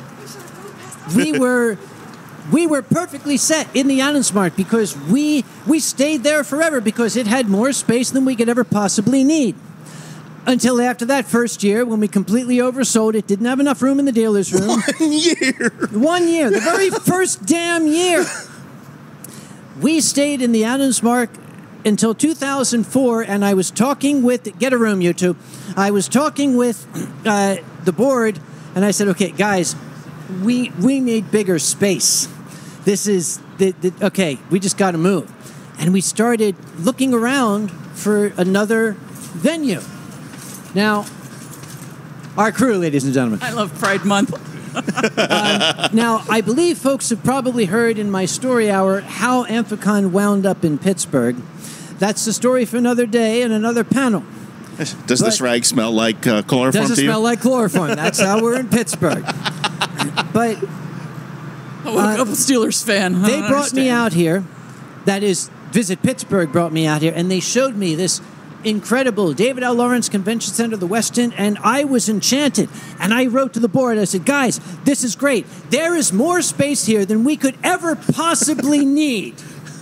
we were perfectly set in the Adamsmark because we stayed there forever because it had more space than we could ever possibly need. Until after that first year, when we completely oversold it, didn't have enough room in the dealer's room. 1 year. 1 year, the very first damn year. We stayed in the Adamsmark until 2004, and I was talking with, get a room, you two. I was talking with the board, and I said, okay, guys, we need bigger space. This is, okay, we just got to move. And we started looking around for another venue. Now, our crew, ladies and gentlemen. I love Pride Month. Now, I believe folks have probably heard in my story hour how Anthrocon wound up in Pittsburgh. That's the story for another day and another panel. Does this rag smell like chloroform Does it to you? smell like chloroform? That's how we're in Pittsburgh. But Oh, a Steelers fan. I they don't brought me understand. out here. That is, Visit Pittsburgh brought me out here, and they showed me this incredible David L. Lawrence Convention Center, the West End, and I was enchanted. And I wrote to the board, I said, guys, this is great. There is more space here than we could ever possibly need.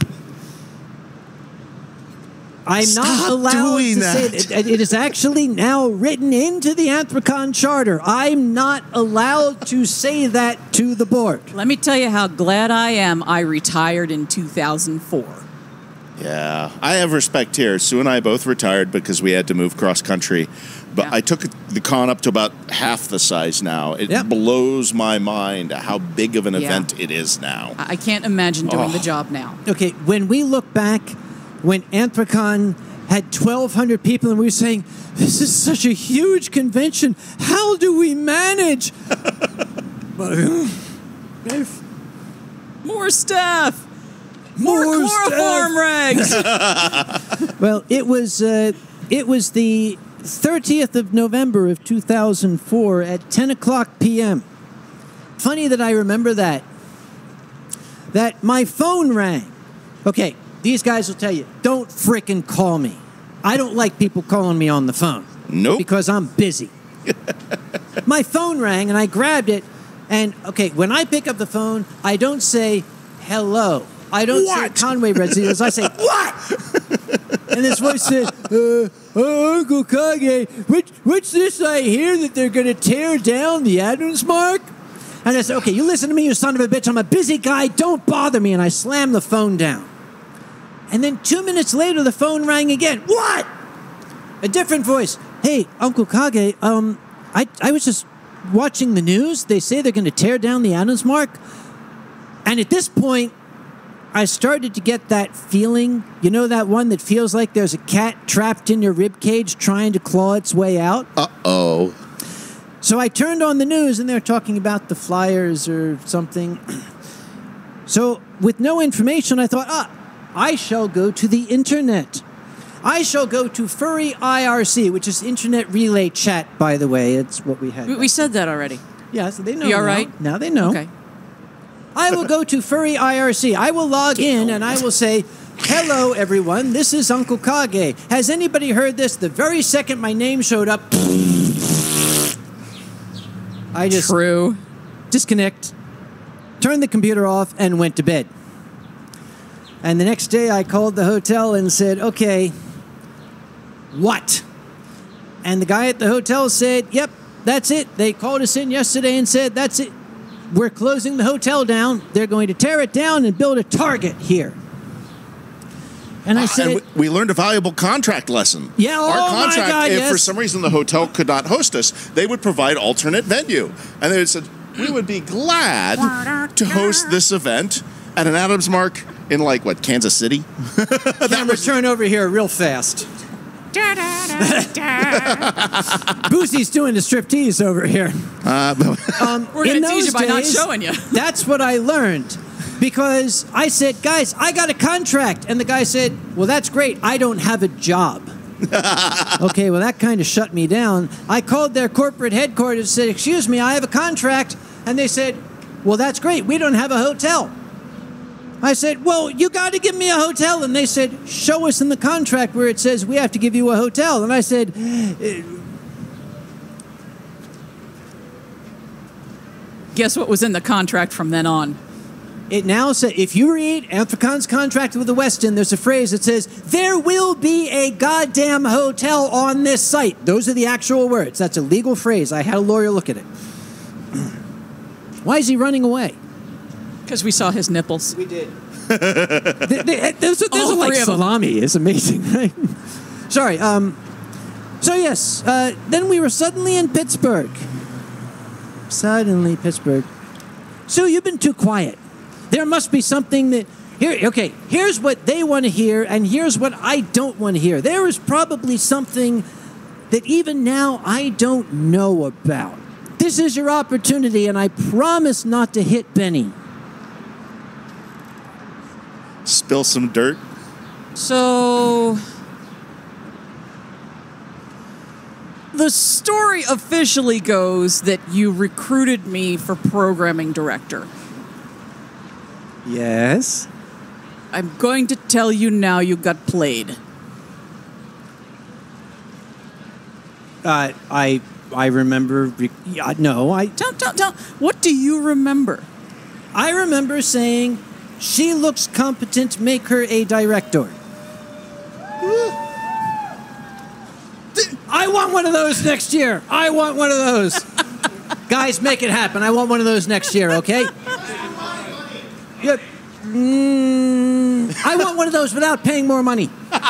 I'm not Stop allowed doing to that. say that. It is actually now written into the Anthrocon Charter. I'm not allowed to say that to the board. Let me tell you how glad I am I retired in 2004. Yeah, I have respect here. Sue and I both retired because we had to move cross country. But Yeah. I took the con up to about half the size now. It Yep. blows my mind how big of an Yeah. event it is now. I can't imagine doing the job now. Okay, when we look back, when Anthrocon had 1,200 people and we were saying, this is such a huge convention, how do we manage? More staff. More chloroform rags. Well, it was the 30th of November of 2004 at 10 o'clock p.m. Funny that I remember that my phone rang. Okay, these guys will tell you, don't frickin' call me. I don't like people calling me on the phone. Nope. Because I'm busy. My phone rang and I grabbed it. And, okay, when I pick up the phone, I don't say hello. I don't What? say Conway Residence. I say, what? And this voice said, Uncle Kage, what's this I hear that they're going to tear down the Adamsmark? And I said, okay, you listen to me, you son of a bitch. I'm a busy guy. Don't bother me. And I slammed the phone down. And then 2 minutes later, the phone rang again. What? A different voice. Hey, Uncle Kage, I was just watching the news. They say they're going to tear down the Adamsmark. And at this point, I started to get that feeling, you know, that one that feels like there's a cat trapped in your rib cage trying to claw its way out? Uh-oh. So I turned on the news and they're talking about the flyers or something. So with no information, I thought, I shall go to the internet. I shall go to Furry IRC, which is Internet Relay Chat, by the way. It's what we had. We said that already. Yeah, so they know You all now. right? Now they know. Okay. I will go to Furry IRC. I will log in and I will say, hello, everyone. This is Uncle Kage. Has anybody heard this? The very second my name showed up, I just True. disconnect, turned the computer off, and went to bed. And the next day I called the hotel and said, okay, what? And the guy at the hotel said, yep, that's it. They called us in yesterday and said, that's it. We're closing the hotel down. They're going to tear it down and build a Target here. And I said, and we learned a valuable contract lesson. Yeah, Our oh my contract, God, if yes. for some reason the hotel could not host us, they would provide alternate venue. And they said, we would be glad to host this event at an Adams Mark in, like, what, Kansas City? camera turn over here real fast. Boosie's doing the striptease over here. We're going to tease you by not showing you. That's what I learned. Because I said, guys, I got a contract. And the guy said, well, that's great. I don't have a job. Okay, well, that kind of shut me down. I called their corporate headquarters and said, excuse me, I have a contract. And they said, well, that's great. We don't have a hotel. I said, well, you got to give me a hotel. And they said, show us in the contract where it says we have to give you a hotel. And I said, Guess what was in the contract from then on? it now says, if you read Anthracon's contract with the Westin, there's a phrase that says, there will be a goddamn hotel on this site. Those are the actual words. That's a legal phrase. I had a lawyer look at it. Why is he running away? Because we saw his nipples. We did. Those All are like three of them. salami. It's amazing, right? Sorry. So yes, then we were suddenly in Pittsburgh. Suddenly Pittsburgh. Sue, you've been too quiet. There must be something that... Here, okay, here's what they want to hear, and here's what I don't want to hear. There is probably something that even now I don't know about. This is your opportunity, and I promise not to hit Benny. Spill some dirt. So... the story officially goes that you recruited me for programming director. Yes? I'm going to tell you now you got played. I remember... no, I... Don't. What do you remember? I remember saying, she looks competent, make her a director. I want one of those next year. I want one of those. Guys, make it happen. I want one of those next year, okay? Yeah. I want one of those without paying more money.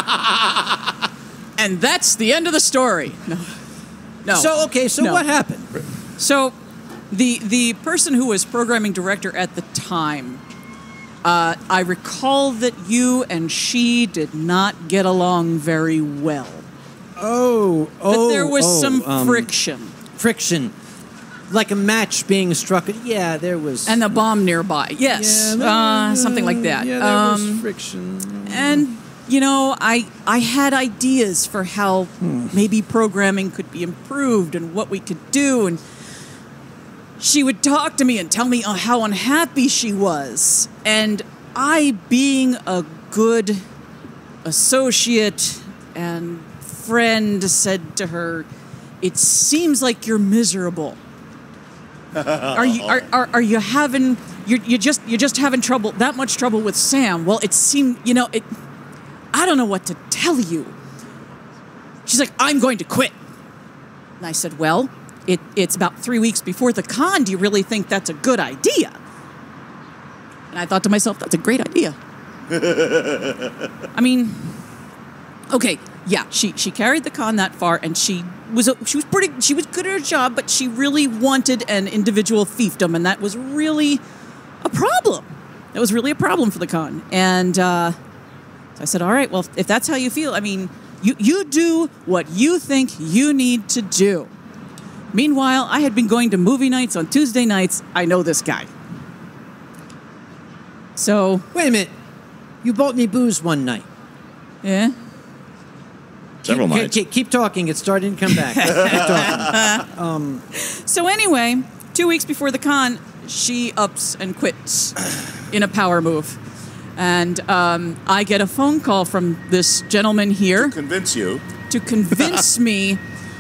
And that's the end of the story. No. So, okay, so No. what happened? So, the person who was programming director at the time, I recall that you and she did not get along very well. That there was some friction. Friction. Like a match being struck. Yeah, there was... And the bomb nearby. Yes. Something like that. Yeah, there was friction. And, you know, I had ideas for how maybe programming could be improved and what we could do. And she would talk to me and tell me how unhappy she was. And I, being a good associate and friend, said to her, it seems like you're miserable. Are you having you're just having trouble, that much trouble with Sam? Well, it seemed, I don't know what to tell you. She's like, I'm going to quit. And I said, well, it's about 3 weeks before the con. Do you really think that's a good idea? And I thought to myself, that's a great idea. I mean, okay, yeah, she carried the con that far, and she was good at her job, but she really wanted an individual fiefdom, and that was really a problem. That was really a problem for the con. And so I said, all right, well, if that's how you feel, I mean, you do what you think you need to do. Meanwhile, I had been going to movie nights on Tuesday nights. I know this guy. So... Wait a minute. You bought me booze one night. Yeah? Several nights. Keep talking. It's starting to come back. Keep talking. So anyway, 2 weeks before the con, she ups and quits in a power move. And I get a phone call from this gentleman here Convince you. to convince me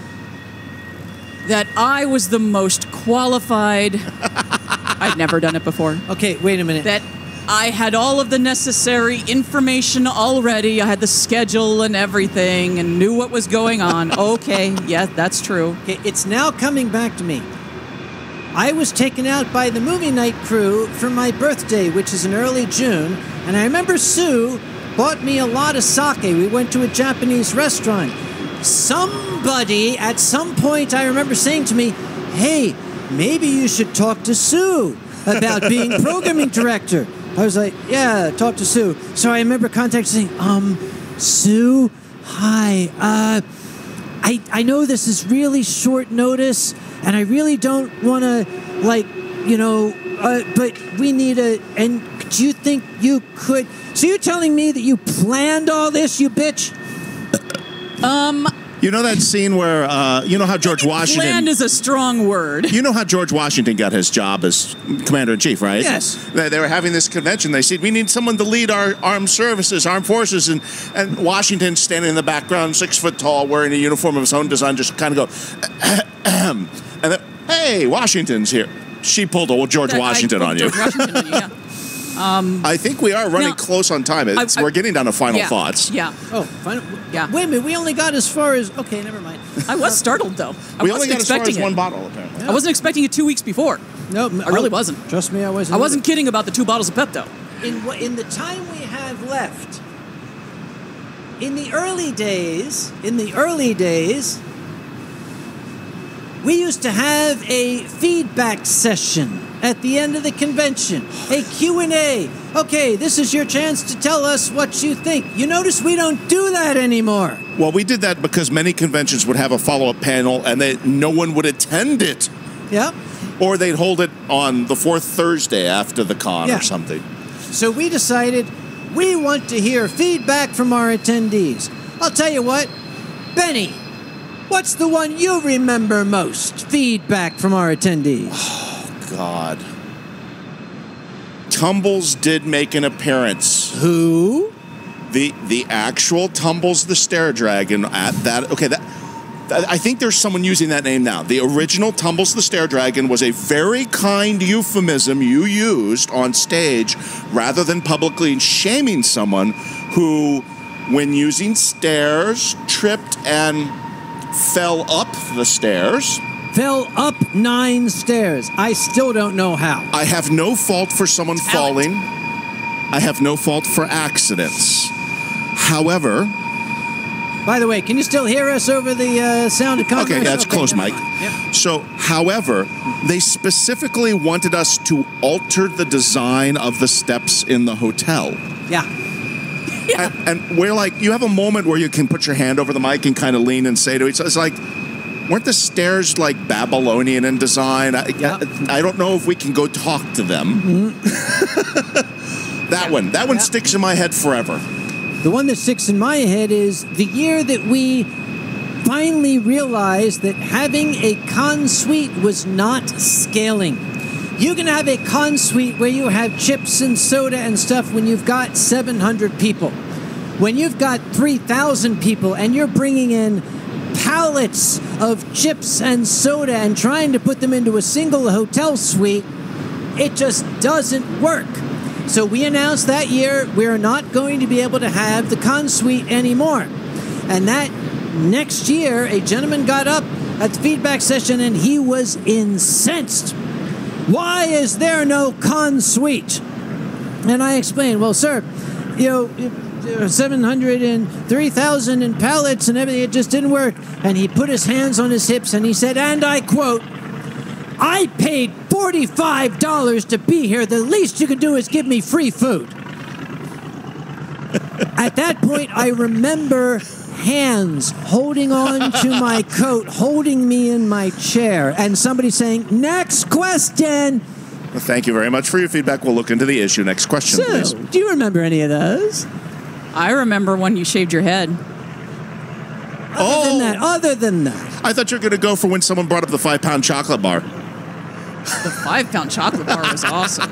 that I was the most qualified. I'd never done it before. Okay, wait a minute. That I had all of the necessary information already. I had the schedule and everything and knew what was going on. Okay, yeah, that's true. Okay, it's now coming back to me. I was taken out by the movie night crew for my birthday, which is in early June, and I remember Sue bought me a lot of sake. We went to a Japanese restaurant. Somebody at some point, I remember saying to me, hey, maybe you should talk to Sue about being programming director. I was like, yeah, talk to Sue. So I remember contacting, Sue, hi, I know this is really short notice, and I really don't want to, but we need and do you think you could, so you're telling me that you planned all this, you bitch? You know that scene where, you know how George Washington... Planned is a strong word. You know how George Washington got his job as commander-in-chief, right? Yes. They were having this convention. They said, we need someone to lead our armed forces. And Washington, standing in the background, 6 foot tall, wearing a uniform of his own design, just kind of go, and then, hey, Washington's here. She pulled old George Washington on you. George Washington on you, yeah. I think we are running Now, close on time. We're getting down to final thoughts. Yeah. Oh, final. Yeah. Wait a minute, we only got as far as, okay, never mind. I was startled, though. We only got as far as one bottle, apparently. I wasn't expecting it 2 weeks before. No, I really wasn't. Trust me, I wasn't. I wasn't kidding about the 2 bottles of Pepto. In the time we have left, in the early days, we used to have a feedback session at the end of the convention, a Q&A. Okay, this is your chance to tell us what you think. You notice we don't do that anymore. Well, we did that because many conventions would have a follow-up panel and no one would attend it. Yeah. Or they'd hold it on the 4th Thursday after the con or something. So we decided we want to hear feedback from our attendees. I'll tell you what, Benny, what's the one you remember most? Feedback from our attendees. God. Tumbles did make an appearance. Who? The actual Tumbles the Stair Dragon at that. Okay, I think there's someone using that name now. The original Tumbles the Stair Dragon was a very kind euphemism you used on stage rather than publicly shaming someone who, when using stairs, tripped and fell up the stairs. Fell up 9 stairs. I still don't know how. I have no fault for someone falling. I have no fault for accidents. However... By the way, can you still hear us over the sound of conversation? Okay, that's close, Mike. Yep. So, however, they specifically wanted us to alter the design of the steps in the hotel. Yeah. And we're like, you have a moment where you can put your hand over the mic and kind of lean and say to each other, it's like, weren't the stairs like Babylonian in design? I don't know if we can go talk to them. Mm-hmm. That one sticks in my head forever. The one that sticks in my head is the year that we finally realized that having a con suite was not scaling. You can have a con suite where you have chips and soda and stuff when you've got 700 people. When you've got 3,000 people and you're bringing in pallets of chips and soda and trying to put them into a single hotel suite, it just doesn't work. So we announced that year we're not going to be able to have the con suite anymore. And that next year, a gentleman got up at the feedback session and he was incensed. Why is there no con suite? And I explained, well, sir, 700 and 3,000 in pallets and everything, it just didn't work. And he put his hands on his hips and he said, and I quote, I paid $45 to be here. The least you can do is give me free food. At that point, I remember hands holding on to my coat, holding me in my chair, and somebody saying, next question. Well, thank you very much for your feedback. We'll look into the issue. Next question, please. Do you remember any of those? I remember when you shaved your head. Other than that. I thought you were going to go for when someone brought up the 5-pound chocolate bar. The 5-pound chocolate bar was awesome.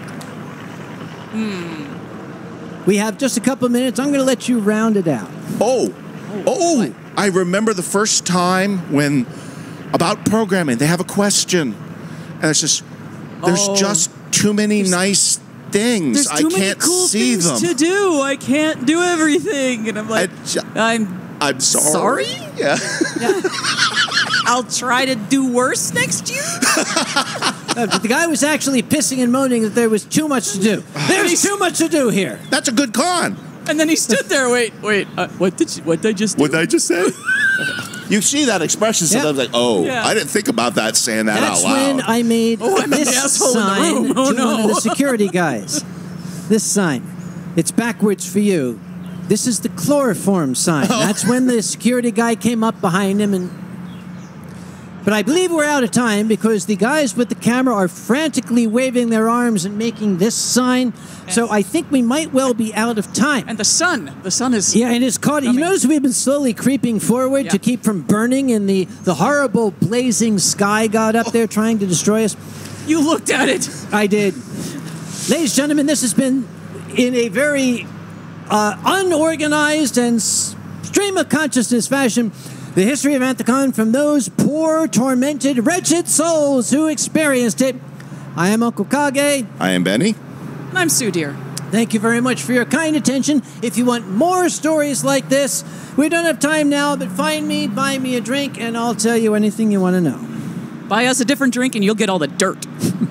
We have just a couple of minutes. I'm going to let you round it out. Oh! I remember the first time when, about programming, they have a question. And it's just, there's just too many nice things. There's too many cool things to do. I can't do everything. And I'm like, I'm sorry? Yeah. I'll try to do worse next year. The guy was actually pissing and moaning that there was too much to do. There's too much to do here. That's a good con. And then he stood there. Wait. What did I just do? What did I just say? You see that expression sometimes, like, oh, Yeah. I didn't think about that saying that That's out loud. when I made I'm the this asshole in the sign room. Oh, to one of no. the security guys. This sign. It's backwards for you. This is the chloroform sign. That's when the security guy came up behind him But I believe we're out of time because the guys with the camera are frantically waving their arms and making this sign. So I think we might well be out of time. And the sun is. Yeah, and it's caught. You coming. notice we've been slowly creeping forward to Yeah. keep from burning, and the horrible blazing sky god up there trying to destroy us. You looked at it. I did. Ladies and gentlemen, this has been in a very unorganized and stream of consciousness fashion. The history of Anthocon from those poor, tormented, wretched souls who experienced it. I am Uncle Kage. I am Benny. And I'm Sue Deer. Thank you very much for your kind attention. If you want more stories like this, we don't have time now, but find me, buy me a drink, and I'll tell you anything you want to know. Buy us a different drink and you'll get all the dirt.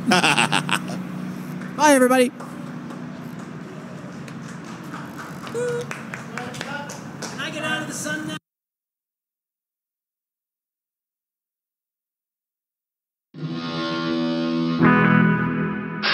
Bye, everybody. Can I get out of the sun now?